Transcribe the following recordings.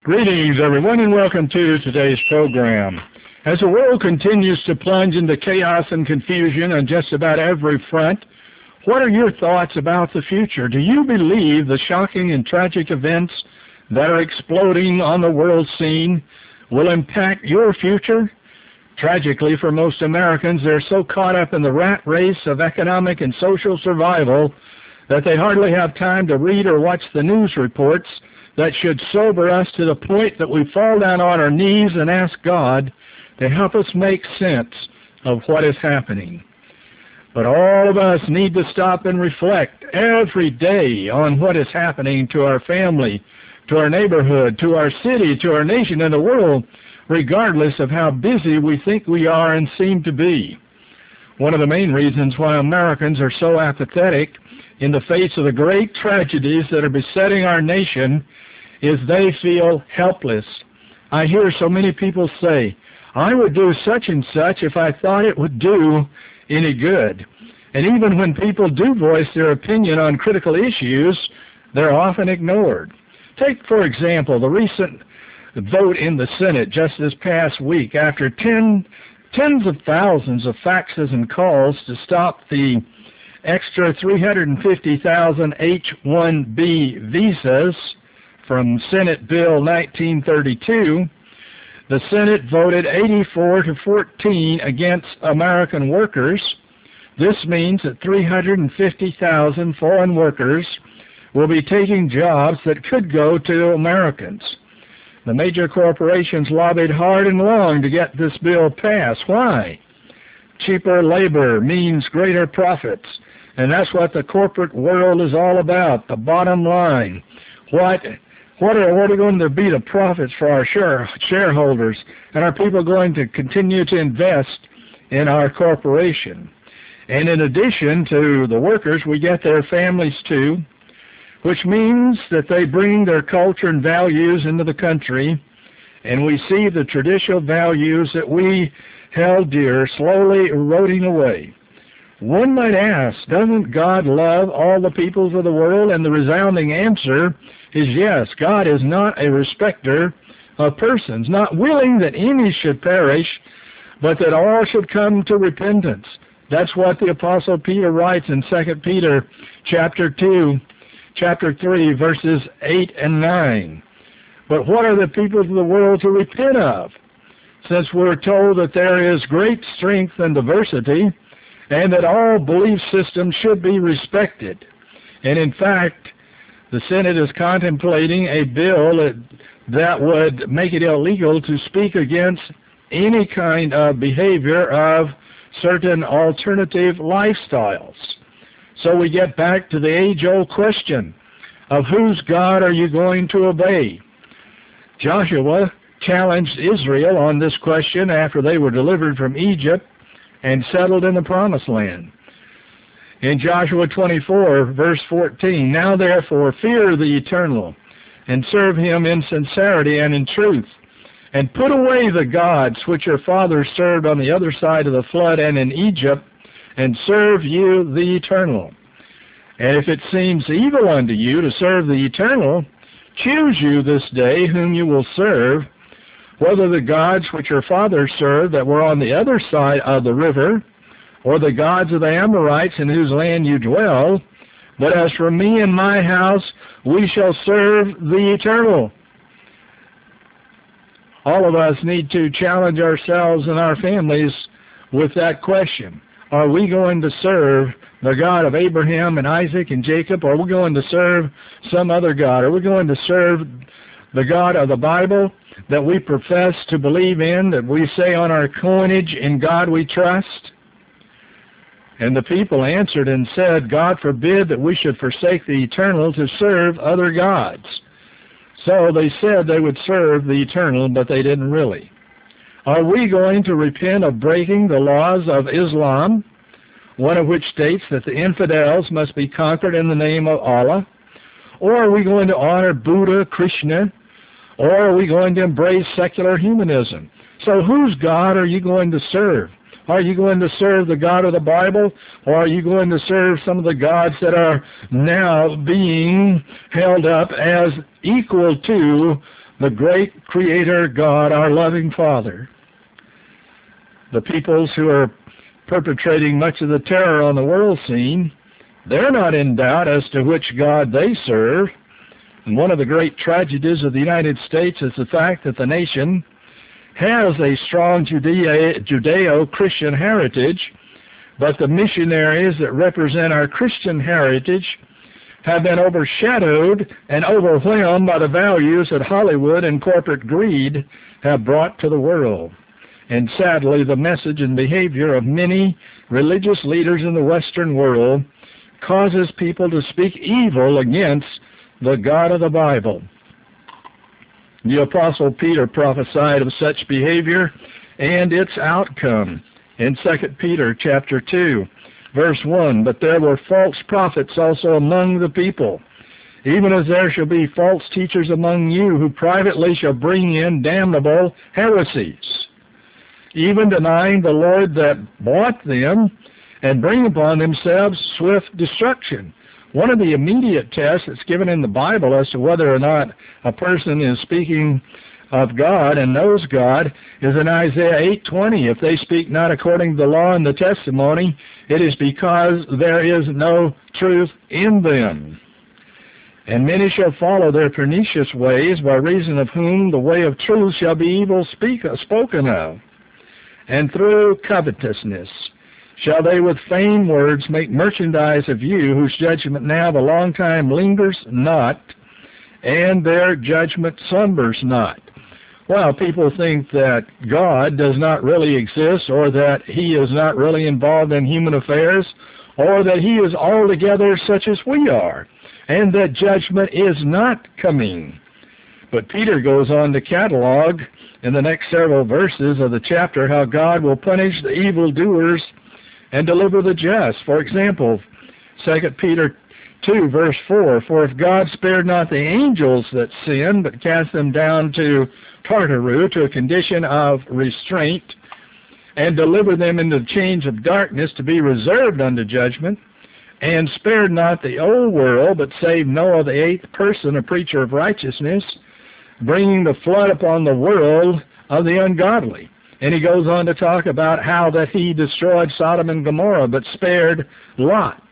Greetings, everyone, and welcome to today's program. As the world continues to plunge into chaos and confusion on just about every front, what are your thoughts about the future? Do you believe the shocking and tragic events that are exploding on the world scene will impact your future? Tragically, for most Americans, they're so caught up in the rat race of economic and social survival that they hardly have time to read or watch the news reports that should sober us to the point that we fall down on our knees and ask God to help us make sense of what is happening. But all of us need to stop and reflect every day on what is happening to our family, to our neighborhood, to our city, to our nation and the world, regardless of how busy we think we are and seem to be. One of the main reasons why Americans are so apathetic in the face of the great tragedies that are besetting our nation is they feel helpless. I hear so many people say, I would do such and such if I thought it would do any good. And even when people do voice their opinion on critical issues, they're often ignored. Take, for example, the recent vote in the Senate just this past week after tens of thousands of faxes and calls to stop the extra 350,000 H-1B visas from Senate Bill 1932. The Senate voted 84-14 against American workers. This means that 350,000 foreign workers will be taking jobs that could go to Americans. The major corporations lobbied hard and long to get this bill passed. Why? Cheaper labor means greater profits. And that's what the corporate world is all about, the bottom line. What are going to be the profits for our shareholders? And are people going to continue to invest in our corporation? And in addition to the workers, we get their families too, which means that they bring their culture and values into the country, and we see the traditional values that we held dear slowly eroding away. One might ask, doesn't God love all the peoples of the world? And the resounding answer is yes. God is not a respecter of persons, not willing that any should perish, but that all should come to repentance. That's what the Apostle Peter writes in 2 Peter chapter 3, verses 8 and 9. But what are the peoples of the world to repent of? Since we're told that there is great strength and diversity, and that all belief systems should be respected. And in fact, the Senate is contemplating a bill that would make it illegal to speak against any kind of behavior of certain alternative lifestyles. So we get back to the age-old question of whose God are you going to obey? Joshua challenged Israel on this question after they were delivered from Egypt and settled in the Promised Land. In Joshua 24, verse 14, Now therefore fear the Eternal, and serve him in sincerity and in truth, and put away the gods which your fathers served on the other side of the flood and in Egypt, and serve you the Eternal. And if it seems evil unto you to serve the Eternal, choose you this day whom you will serve, whether the gods which your fathers served that were on the other side of the river, or the gods of the Amorites in whose land you dwell. But as for me and my house, we shall serve the Eternal. All of us need to challenge ourselves and our families with that question. Are we going to serve the God of Abraham and Isaac and Jacob, or are we going to serve some other God? Are we going to serve the God of the Bible that we profess to believe in, that we say on our coinage, in God we trust? And the people answered and said, God forbid that we should forsake the Eternal to serve other gods. So they said they would serve the Eternal, but they didn't really. Are we going to repent of breaking the laws of Islam, one of which states that the infidels must be conquered in the name of Allah? Or are we going to honor Buddha, Krishna? Or are we going to embrace secular humanism? So whose God are you going to serve? Are you going to serve the God of the Bible, or are you going to serve some of the gods that are now being held up as equal to the great Creator God, our loving Father. The peoples who are perpetrating much of the terror on the world scene, they're not in doubt as to which God they serve. And one of the great tragedies of the United States is the fact that the nation has a strong Judeo-Christian heritage, but the missionaries that represent our Christian heritage have been overshadowed and overwhelmed by the values that Hollywood and corporate greed have brought to the world. And sadly, the message and behavior of many religious leaders in the Western world causes people to speak evil against the God of the Bible. The Apostle Peter prophesied of such behavior and its outcome in 2 Peter chapter 2, verse 1, "But there were false prophets also among the people, even as there shall be false teachers among you, who privately shall bring in damnable heresies, even denying the Lord that bought them, and bring upon themselves swift destruction." One of the immediate tests that's given in the Bible as to whether or not a person is speaking of God and knows God is in Isaiah 8:20. "If they speak not according to the law and the testimony, it is because there is no truth in them. And many shall follow their pernicious ways, by reason of whom the way of truth shall be evil spoken of. And through covetousness shall they with vain words make merchandise of you, whose judgment now the long time lingers not, and their judgment slumbers not." Well, people think that God does not really exist, or that He is not really involved in human affairs, or that He is altogether such as we are, and that judgment is not coming. But Peter goes on to catalog in the next several verses of the chapter how God will punish the evildoers and deliver the just. For example, 2 Peter 2, verse 4, "For if God spared not the angels that sinned, but cast them down to Tartarus, to a condition of restraint, and delivered them into the chains of darkness to be reserved unto judgment, and spared not the old world, but saved Noah the eighth person, a preacher of righteousness, bringing the flood upon the world of the ungodly." And he goes on to talk about how that He destroyed Sodom and Gomorrah, but spared Lot.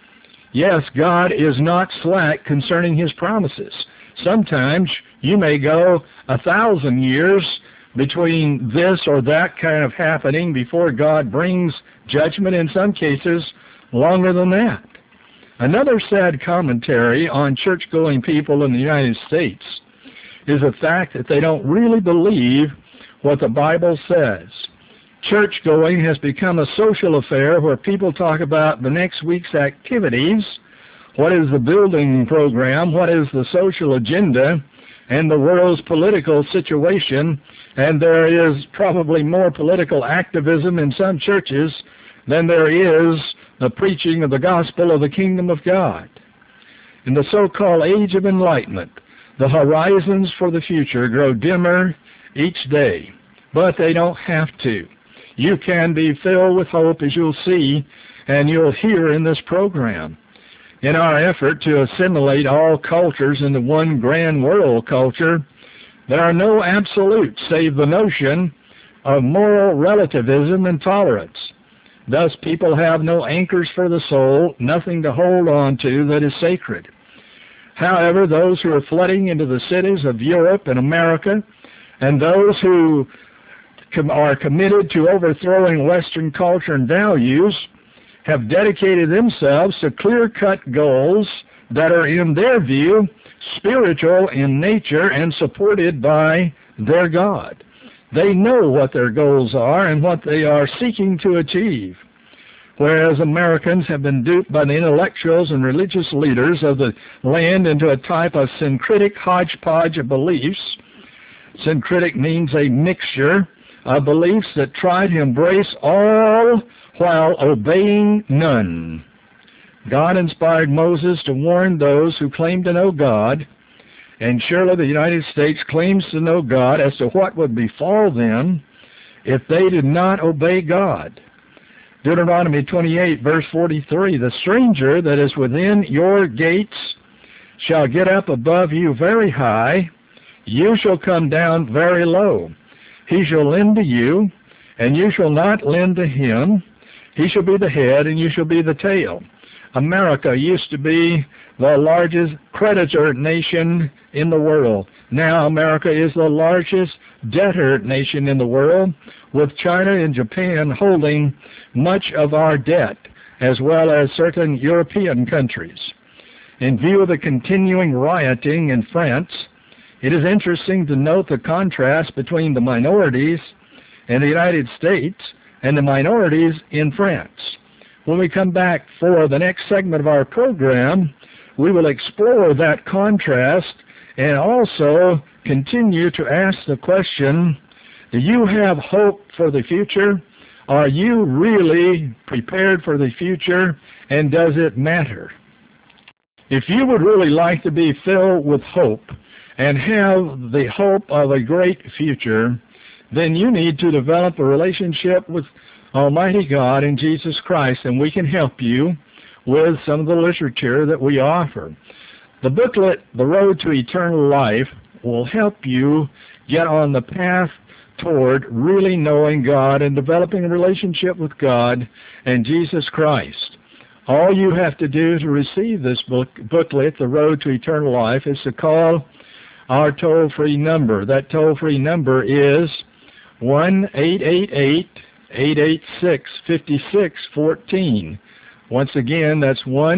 Yes, God is not slack concerning His promises. Sometimes you may go 1,000 years between this or that kind of happening before God brings judgment, in some cases longer than that. Another sad commentary on church-going people in the United States is the fact that they don't really believe what the Bible says. Church-going has become a social affair where people talk about the next week's activities, what is the building program, what is the social agenda, and the world's political situation, and there is probably more political activism in some churches than there is the preaching of the gospel of the kingdom of God. In the so-called age of enlightenment, the horizons for the future grow dimmer each day, but they don't have to. You can be filled with hope, as you'll see and you'll hear in this program. In our effort to assimilate all cultures into one grand world culture, there are no absolutes save the notion of moral relativism and tolerance. Thus, people have no anchors for the soul, nothing to hold on to that is sacred. However, those who are flooding into the cities of Europe and America, and those who are committed to overthrowing Western culture and values, have dedicated themselves to clear-cut goals that are, in their view, spiritual in nature and supported by their God. They know what their goals are and what they are seeking to achieve. Whereas Americans have been duped by the intellectuals and religious leaders of the land into a type of syncretic hodgepodge of beliefs. Syncretic means a mixture of beliefs that try to embrace all while obeying none. God inspired Moses to warn those who claim to know God, and surely the United States claims to know God as to what would befall them if they did not obey God. Deuteronomy 28, verse 43, "The stranger that is within your gates shall get up above you very high, You shall come down very low. He shall lend to you, and you shall not lend to him. He shall be the head, and you shall be the tail. America used to be the largest creditor nation in the world. Now America is the largest debtor nation in the world, with China and Japan holding much of our debt, as well as certain European countries. In view of the continuing rioting in France, it is interesting to note the contrast between the minorities in the United States and the minorities in France. When we come back for the next segment of our program, we will explore that contrast and also continue to ask the question, do you have hope for the future? Are you really prepared for the future, and does it matter? If you would really like to be filled with hope and have the hope of a great future, then you need to develop a relationship with Almighty God and Jesus Christ, and we can help you with some of the literature that we offer. The booklet, The Road to Eternal Life, will help you get on the path toward really knowing God and developing a relationship with God and Jesus Christ. All you have to do to receive this booklet, The Road to Eternal Life, is to call our toll-free number. That toll-free number is 1-888-886-5614. Once again, that's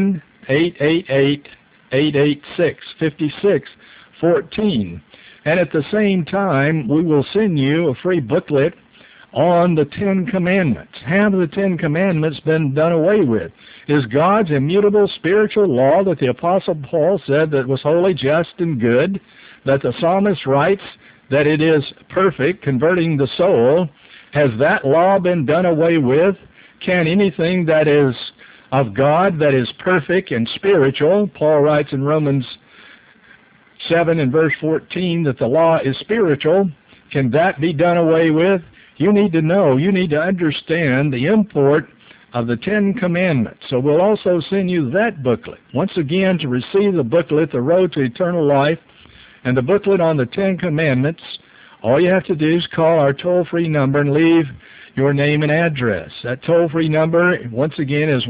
1-888-886-5614. And at the same time, we will send you a free booklet on the Ten Commandments. Have the Ten Commandments been done away with? Is God's immutable spiritual law that the Apostle Paul said that was holy, just, and good, that the psalmist writes that it is perfect, converting the soul, has that law been done away with? Can anything that is of God, that is perfect and spiritual, Paul writes in Romans 7 and verse 14 that the law is spiritual, can that be done away with? You need to know, you need to understand the import of the Ten Commandments. So we'll also send you that booklet. Once again, to receive the booklet, The Road to Eternal Life, and the booklet on the Ten Commandments, all you have to do is call our toll-free number and leave your name and address. That toll-free number, once again, is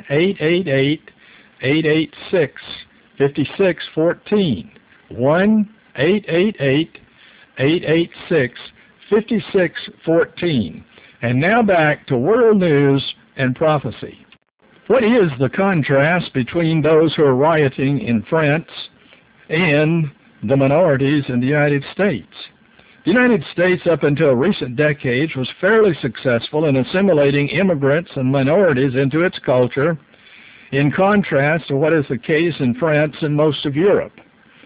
1-888-886-5614. 1-888-886-5614. And now back to world news and prophecy. What is the contrast between those who are rioting in France and the minorities in the United States? The United States, up until recent decades, was fairly successful in assimilating immigrants and minorities into its culture, in contrast to what is the case in France and most of Europe.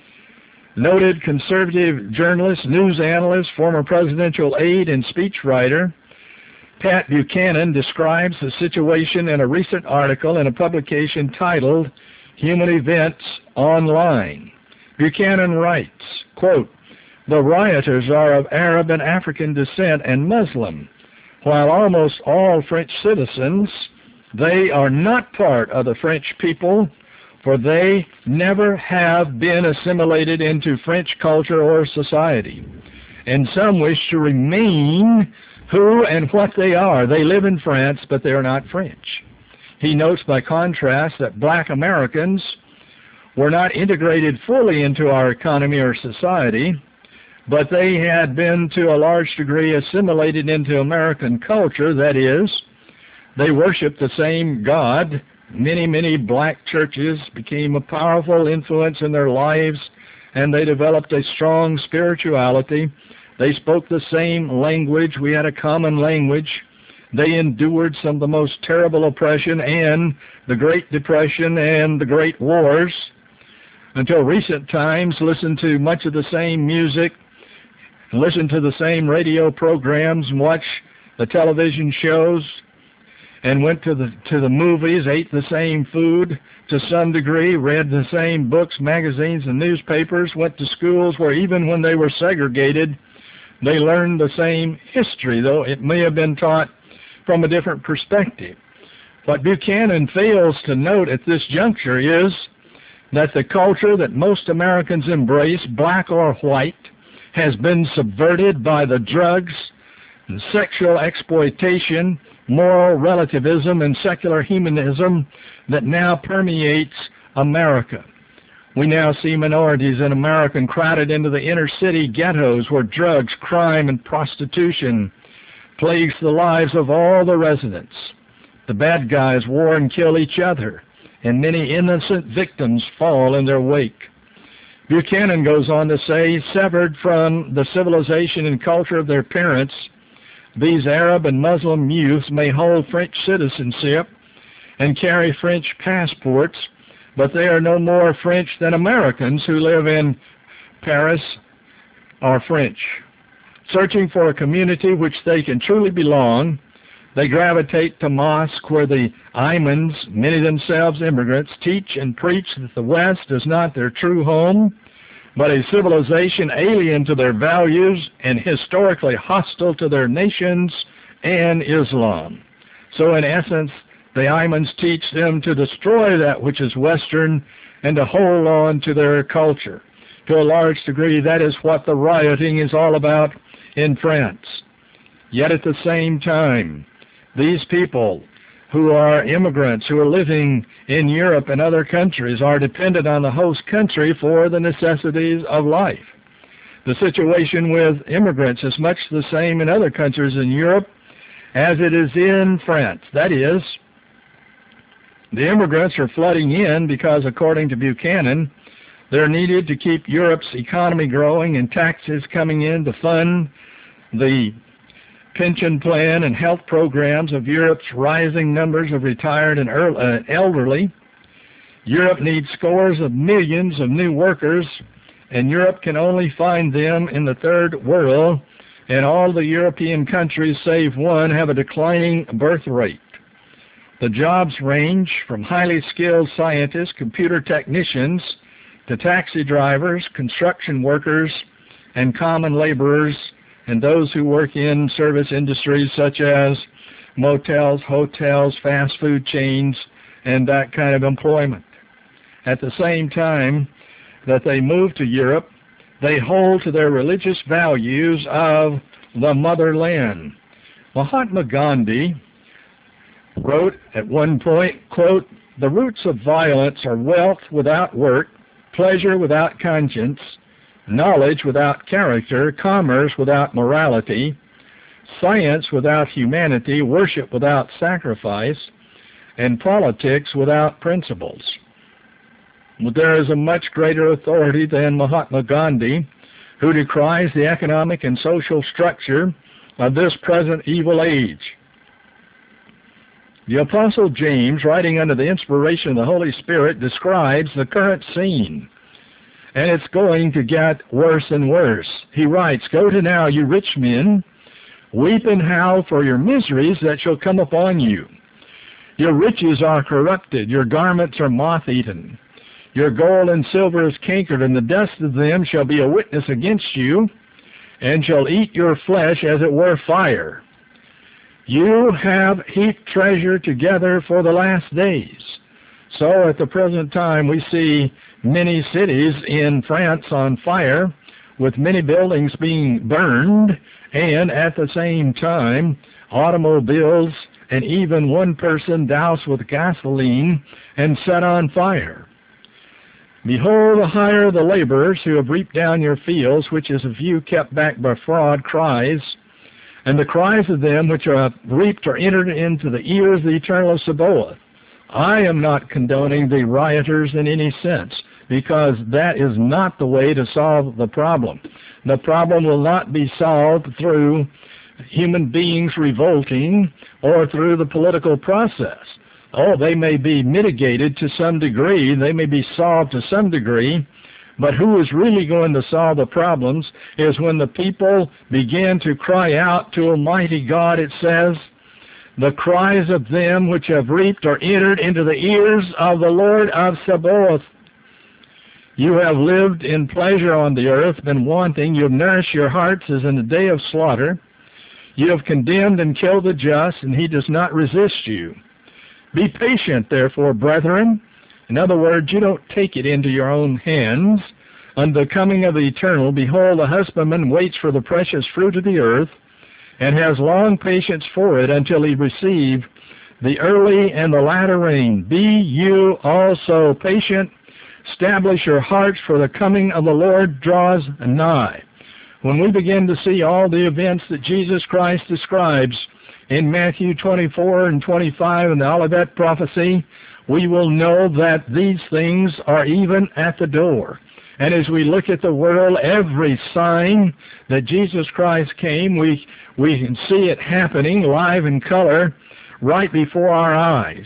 Noted conservative journalist, news analyst, former presidential aide, and speechwriter Pat Buchanan describes the situation in a recent article in a publication titled Human Events Online. Buchanan writes, quote, "The rioters are of Arab and African descent and Muslim. While almost all French citizens, they are not part of the French people, for they never have been assimilated into French culture or society. And some wish to remain who and what they are. They live in France, but they are not French." He notes by contrast that black Americans were not integrated fully into our economy or society, but they had been to a large degree assimilated into American culture. That is, they worshiped the same God. Many black churches became a powerful influence in their lives, and they developed a strong spirituality. They spoke the same language. We had a common language. They endured some of the most terrible oppression and the Great Depression and the Great Wars. Until recent times, listened to much of the same music, listened to the same radio programs, and watched the television shows, and went to the movies, ate the same food to some degree, read the same books, magazines, and newspapers, went to schools where even when they were segregated, they learned the same history, though it may have been taught from a different perspective. What Buchanan fails to note at this juncture is that the culture that most Americans embrace, black or white, has been subverted by the drugs, and sexual exploitation, moral relativism, and secular humanism that now permeates America. We now see minorities in America crowded into the inner city ghettos where drugs, crime, and prostitution plagues the lives of all the residents. The bad guys war and kill each other, and many innocent victims fall in their wake. Buchanan goes on to say, severed from the civilization and culture of their parents, these Arab and Muslim youths may hold French citizenship and carry French passports, but they are no more French than Americans who live in Paris are French. Searching for a community which they can truly belong, they gravitate to mosques where the imams, many themselves immigrants, teach and preach that the West is not their true home, but a civilization alien to their values and historically hostile to their nations and Islam. So in essence, the imams teach them to destroy that which is Western and to hold on to their culture. To a large degree, that is what the rioting is all about in France. Yet at the same time, these people who are immigrants, who are living in Europe and other countries, are dependent on the host country for the necessities of life. The situation with immigrants is much the same in other countries in Europe as it is in France. That is, the immigrants are flooding in because, according to Buchanan, they're needed to keep Europe's economy growing and taxes coming in to fund the pension plan and health programs of Europe's rising numbers of retired and elderly. Europe needs scores of millions of new workers, and Europe can only find them in the third world, and all the European countries save one have a declining birth rate. The jobs range from highly skilled scientists, computer technicians, to taxi drivers, construction workers, and common laborers, and those who work in service industries such as motels, hotels, fast food chains, and that kind of employment. At the same time that they move to Europe, they hold to their religious values of the motherland. Mahatma Gandhi wrote at one point, quote, "The roots of violence are wealth without work, pleasure without conscience, knowledge without character, commerce without morality, science without humanity, worship without sacrifice, and politics without principles." There is a much greater authority than Mahatma Gandhi, who decries the economic and social structure of this present evil age. The Apostle James, writing under the inspiration of the Holy Spirit, describes the current scene, and it's going to get worse and worse. He writes, "Go to now, you rich men, weep and howl for your miseries that shall come upon you. Your riches are corrupted, your garments are moth-eaten. Your gold and silver is cankered, and the dust of them shall be a witness against you, and shall eat your flesh as it were fire. You have heaped treasure together for the last days." So at the present time we see many cities in France on fire, with many buildings being burned, and at the same time automobiles and even one person doused with gasoline and set on fire. "Behold, the hire of the laborers who have reaped down your fields, which is a few kept back by fraud, cries, and the cries of them which are reaped are entered into the ears of the eternal Sabaoth. I am not condoning the rioters in any sense, because that is not the way to solve the problem. The problem will not be solved through human beings revolting or through the political process. Oh, they may be mitigated to some degree, they may be solved to some degree, but who is really going to solve the problems is when the people begin to cry out to Almighty God. It says, "The cries of them which have reaped are entered into the ears of the Lord of Sabaoth. You have lived in pleasure on the earth, been wanting. You have nourished your hearts as in the day of slaughter. You have condemned and killed the just, and he does not resist you. Be patient, therefore, brethren." In other words, you don't take it into your own hands unto the coming of the Eternal. Behold, the husbandman waits for the precious fruit of the earth, and has long patience for it until he receive the early and the latter rain. Be you also patient. Establish your hearts, for the coming of the Lord draws nigh. When we begin to see all the events that Jesus Christ describes in Matthew 24 and 25 and the Olivet prophecy, we will know that these things are even at the door. And as we look at the world, every sign that Jesus Christ came, we can see it happening live in color right before our eyes.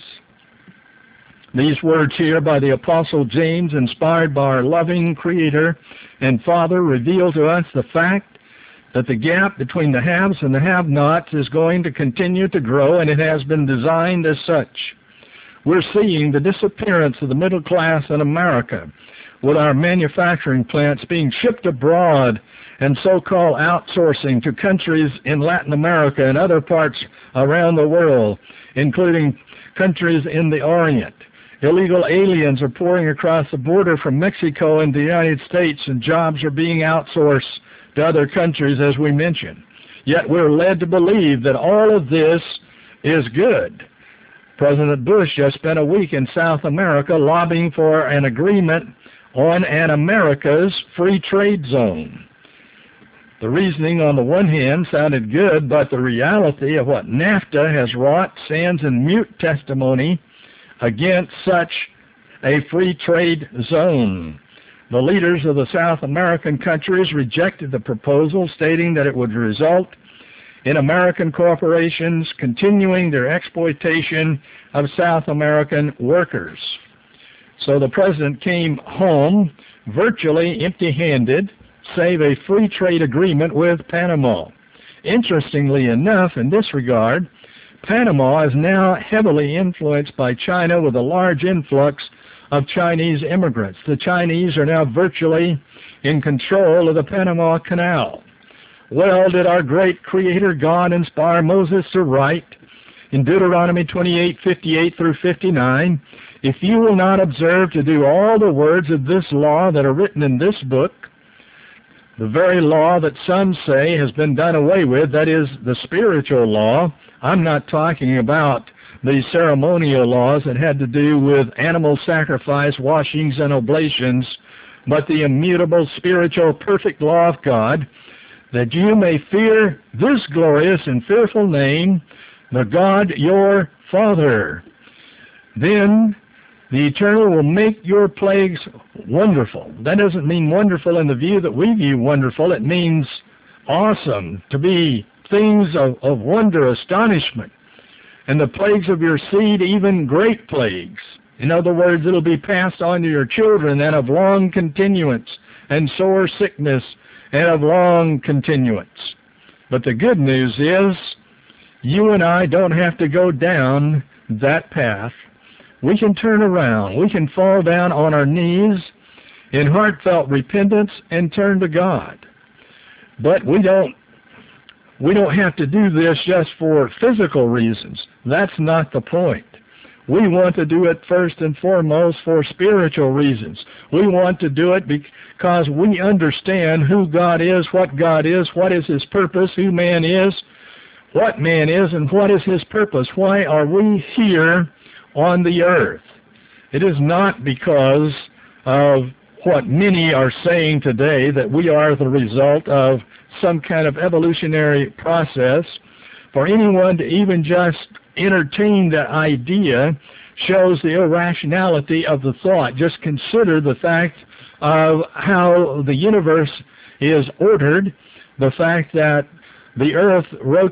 These words here by the Apostle James, inspired by our loving Creator and Father, reveal to us the fact that the gap between the haves and the have-nots is going to continue to grow, and it has been designed as such. We're seeing the disappearance of the middle class in America, with our manufacturing plants being shipped abroad and so-called outsourcing to countries in Latin America and other parts around the world, including countries in the Orient. Illegal aliens are pouring across the border from Mexico into the United States, and jobs are being outsourced to other countries, as we mentioned. Yet we're led to believe that all of this is good. President Bush just spent a week in South America lobbying for an agreement on an America's free trade zone. The reasoning on the one hand sounded good, but the reality of what NAFTA has wrought stands in mute testimony against such a free trade zone. The leaders of the South American countries rejected the proposal, stating that it would result in American corporations continuing their exploitation of South American workers. So the president came home virtually empty-handed, save a free trade agreement with Panama. Interestingly enough, in this regard, Panama is now heavily influenced by China, with a large influx of Chinese immigrants. The Chinese are now virtually in control of the Panama Canal. Well, did our great Creator God inspire Moses to write in Deuteronomy 28:58 through 59, "If you will not observe to do all the words of this law that are written in this book," the very law that some say has been done away with, that is, the spiritual law. I'm not talking about the ceremonial laws that had to do with animal sacrifice, washings, and oblations, but the immutable, spiritual, perfect law of God, that you may fear this glorious and fearful name, the God your Father. Then the Eternal will make your plagues wonderful. That doesn't mean wonderful in the view that we view wonderful. It means awesome, to be things of wonder, astonishment. And the plagues of your seed, even great plagues. In other words, it'll be passed on to your children, and of long continuance, and sore sickness, and of long continuance. But the good news is, you and I don't have to go down that path. We can turn around. We can fall down on our knees in heartfelt repentance and turn to God. But we don't have to do this just for physical reasons. That's not the point. We want to do it first and foremost for spiritual reasons. We want to do it because we understand who God is, what is His purpose, who man is, what man is, and what is His purpose. Why are we here on the earth? It is not because of what many are saying today, that we are the result of some kind of evolutionary process. For anyone to even just entertain that idea shows the irrationality of the thought. Just consider the fact of how the universe is ordered, the fact that the earth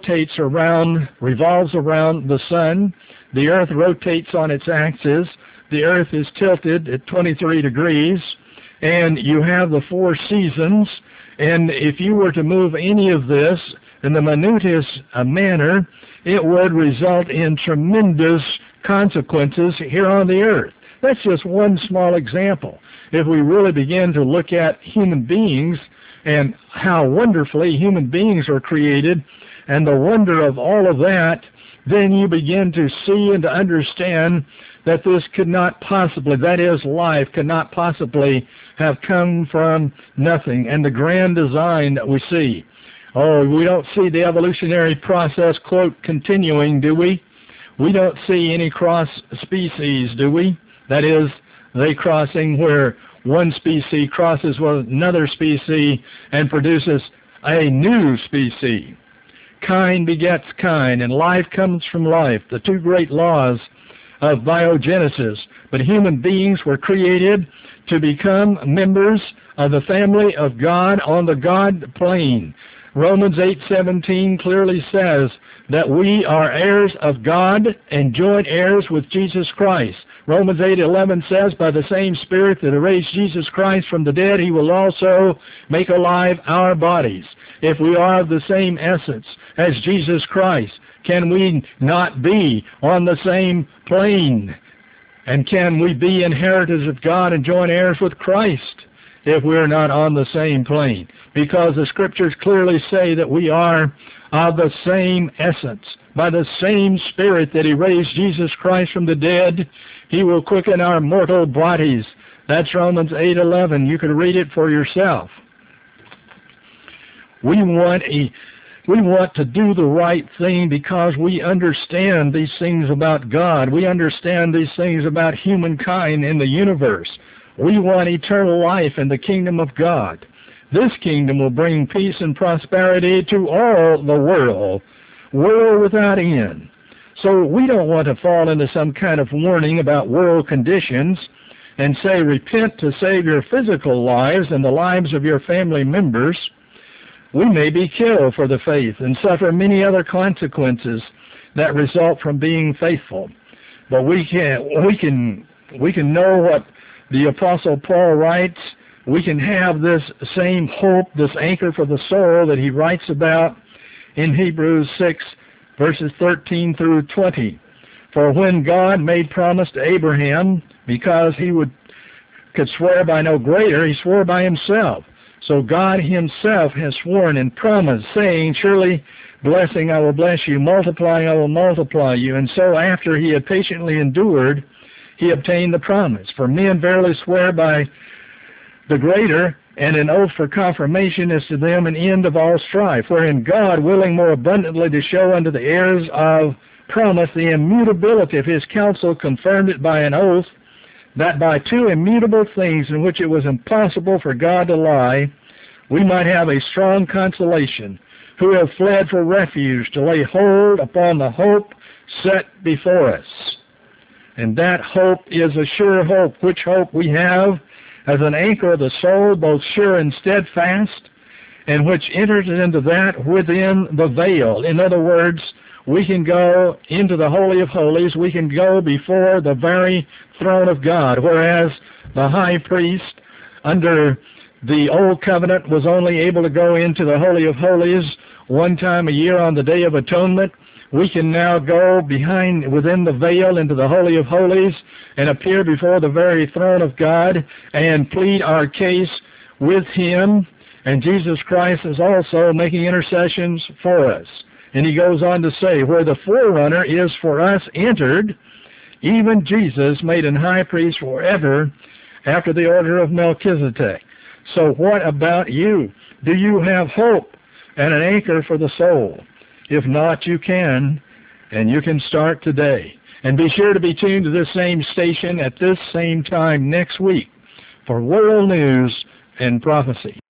revolves around the sun, the earth rotates on its axis, the earth is tilted at 23 degrees, and you have the 4 seasons, and if you were to move any of this in the minutest manner, it would result in tremendous consequences here on the earth. That's just one small example. If we really begin to look at human beings and how wonderfully human beings are created and the wonder of all of that, then you begin to see and to understand that this could not possibly, that is, life could not possibly have come from nothing. And the grand design that we see, we don't see the evolutionary process, quote, continuing, do we? We don't see any cross species, do we? That is, they crossing where one species crosses with another species and produces a new species. Kind begets kind, and life comes from life, the two great laws of biogenesis. But human beings were created to become members of the family of God on the God plane. Romans 8:17 clearly says that we are heirs of God and joint heirs with Jesus Christ. Romans 8:11 says, by the same Spirit that raised Jesus Christ from the dead, He will also make alive our bodies. If we are of the same essence as Jesus Christ, can we not be on the same plane? And can we be inheritors of God and joint heirs with Christ if we're not on the same plane? Because the Scriptures clearly say that we are of the same essence. By the same Spirit that He raised Jesus Christ from the dead, He will quicken our mortal bodies. That's Romans 8:11. You can read it for yourself. We want to do the right thing because we understand these things about God. We understand these things about humankind in the universe. We want eternal life in the kingdom of God. This kingdom will bring peace and prosperity to all the world without end. So we don't want to fall into some kind of warning about world conditions and say, repent to save your physical lives and the lives of your family members. We may be killed for the faith and suffer many other consequences that result from being faithful. But we can know what the Apostle Paul writes. We can have this same hope, this anchor for the soul that he writes about in Hebrews 6, verses 13 through 20. For when God made promise to Abraham, because he could swear by no greater, he swore by himself. So God Himself has sworn and promised, saying, surely blessing I will bless you, multiplying I will multiply you. And so after He had patiently endured, He obtained the promise. For men verily swear by the greater, and an oath for confirmation is to them an end of all strife, wherein God, willing more abundantly to show unto the heirs of promise the immutability of His counsel, confirmed it by an oath, that by two immutable things in which it was impossible for God to lie, we might have a strong consolation, who have fled for refuge to lay hold upon the hope set before us. And that hope is a sure hope, which hope we have as an anchor of the soul, both sure and steadfast, and which enters into that within the veil. In other words, we can go into the Holy of Holies, we can go before the very throne of God, whereas the high priest under the Old Covenant was only able to go into the Holy of Holies one time a year on the Day of Atonement. We can now go within the veil into the Holy of Holies and appear before the very throne of God and plead our case with Him. And Jesus Christ is also making intercessions for us. And He goes on to say, where the forerunner is for us entered, even Jesus made an high priest forever after the order of Melchizedek. So what about you? Do you have hope and an anchor for the soul? If not, you can, and you can start today. And be sure to be tuned to this same station at this same time next week for World News and Prophecy.